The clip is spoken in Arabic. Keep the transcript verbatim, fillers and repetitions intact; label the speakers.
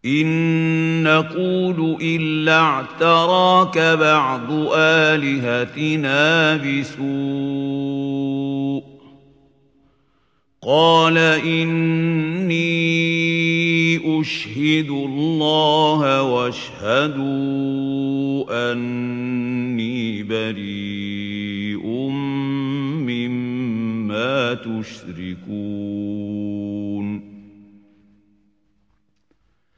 Speaker 1: إِن نَّقُولُ إِلَّا اعْتَرَاكَ بَعْضُ آلِهَتِنَا بِسُوءٍ ۗ قَالَ إِنِّي أُشْهِدُ اللَّهَ وَاشْهَدُوا أَنِّي بَرِيءٌ مِّمَّا تُشْرِكُونَ